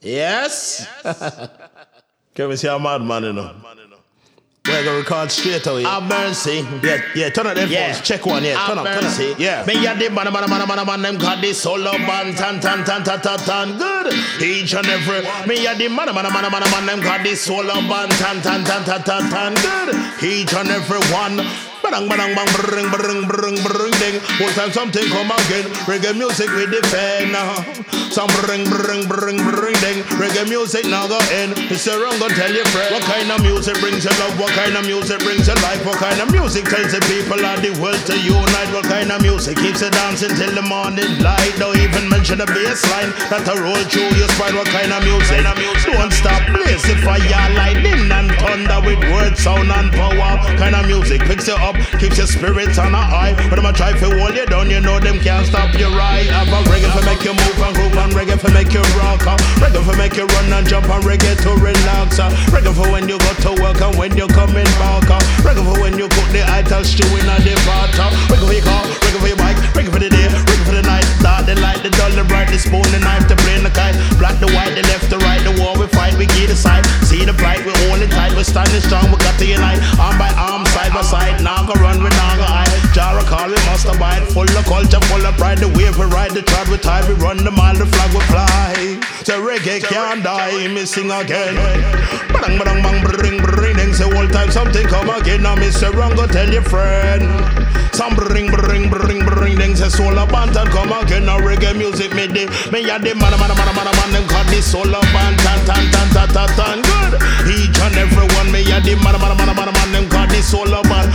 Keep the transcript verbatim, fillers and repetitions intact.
Yes? Can we see a madman, you know? We're gonna record straight away. Have mercy. Yeah, yeah, turn on them Yeah. phones. Check one, yeah, turn on, turn on. Yeah. Me a the man, man, man, man, man, them got this solo band, tan, tan, tan, tan, tan, tan, good. Each and every. Me a the man, man, man, man, man, them got this solo band, tan, tan, tan, tan, tan, tan, good. Each and every one. Bang, bang, bang, bring, bring, bring, bring, ding. One time something come again. Reggae music we defend now. Some bring, bring, bring, bring, ding. Reggae music now go in. It's a wrong, gonna tell your friend. What kind of music brings you love? What kind of music brings you life? What kind of music tells the people of the world to unite? What kind of music keeps you dancing till the morning light? Don't even mention the bass line that a roll through your spine. What kind of music? Don't stop blazing fire, lightning and thunder with word, sound and power. Kind of music picks you up, keeps your spirits on a high. When them a try to hold you down, you know them can't stop you right. Have a reggae for make you move and groove, and reggae for make you rock. Reggae for make you run and jump, and reggae to relax. Reggae for when you go to work and when you coming back. Reggae for when you cook the ital stew in the pot. Reggae for your car, reggae for your bike, reggae for the day, reggae for the night. Dark the light, the dull, the bright, the spoon, the knife, the plane, the kite. Black, the white, the left, the right, the war we fight, we give the side. See the plight, we hold it tight, we standing strong, we got to unite. Arm by arm, side by side, now go run, we now go hide. Jara call, we must abide. Full of culture, full of pride. The wave we ride, the trod we tie. We run the mile, the flag we fly. So reggae can't die, me sing again. Bang, bang, bang, bring, bring, ding. Say all time something come again. Now Mister Wrong, go tell your friend. Some bring, bring, bring, bring, ding. Say soul of band and come again. Now reggae music me day. Me ya the man, man, man, man, man. Them got this soul of band, tan, tan, tan, tan, tan, tan. Good. Each and every one. Me ya the man, man, man, man, man. Them got this soul of band.